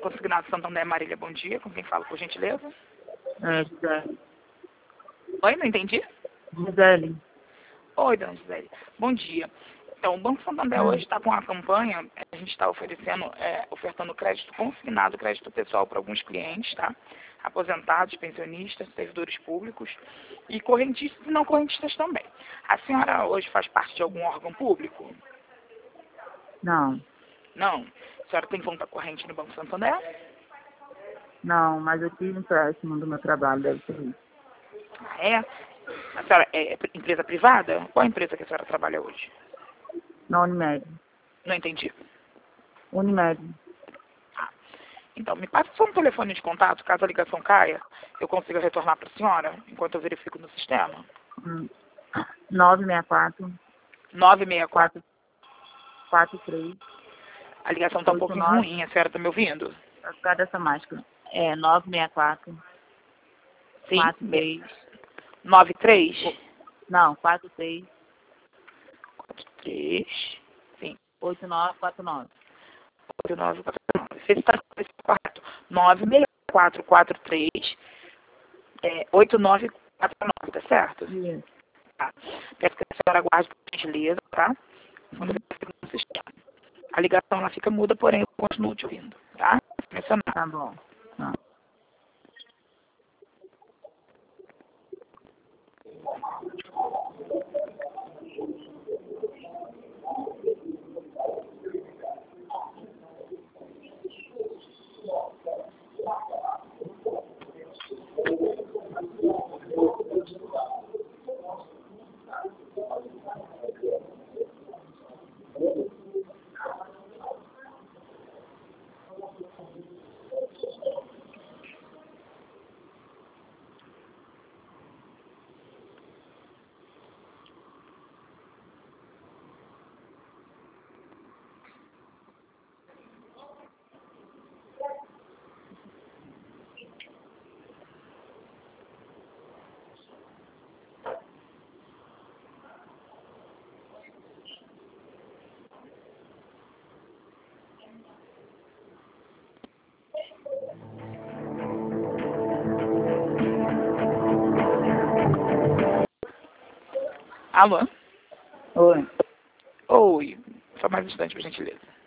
Consignado Santander Marília, bom dia. Com quem falo, por gentileza? Gisele. Oi, não entendi? Gisele. Oi, dona Gisele. Bom dia. Então, o Banco Santander hoje está com uma campanha, a gente está ofertando crédito consignado, crédito pessoal para alguns clientes, tá? Aposentados, pensionistas, servidores públicos e correntistas e não correntistas também. A senhora hoje faz parte de algum órgão público? Não. Não. A senhora tem conta corrente no Banco Santander? Não, mas eu tive um empréstimo do meu trabalho, deve ser isso. Ah, é? A senhora é empresa privada? Qual a empresa que a senhora trabalha hoje? Na Unimed. Não entendi. Unimed. Ah, então, me passa só um telefone de contato, caso a ligação caia, eu consiga retornar para a senhora, enquanto eu verifico no sistema. 964 964. 43 A ligação está um pouquinho 89. ruim, a senhora está me ouvindo? Por causa dessa máscara. 964 Sim. 43. 93? Não, 46 43. Sim. 8949. 8949. Se está correto. 96443 8949, tá certo? Isso. Tá. Peço que a senhora aguarde por gentileza, tá? Quando eu verifico no sistema. A ligação ela fica muda, porém eu continuo te ouvindo, tá? Mencionar. Tá bom. Tá. Alô? Oi. Oi. Só mais um instante, por gentileza.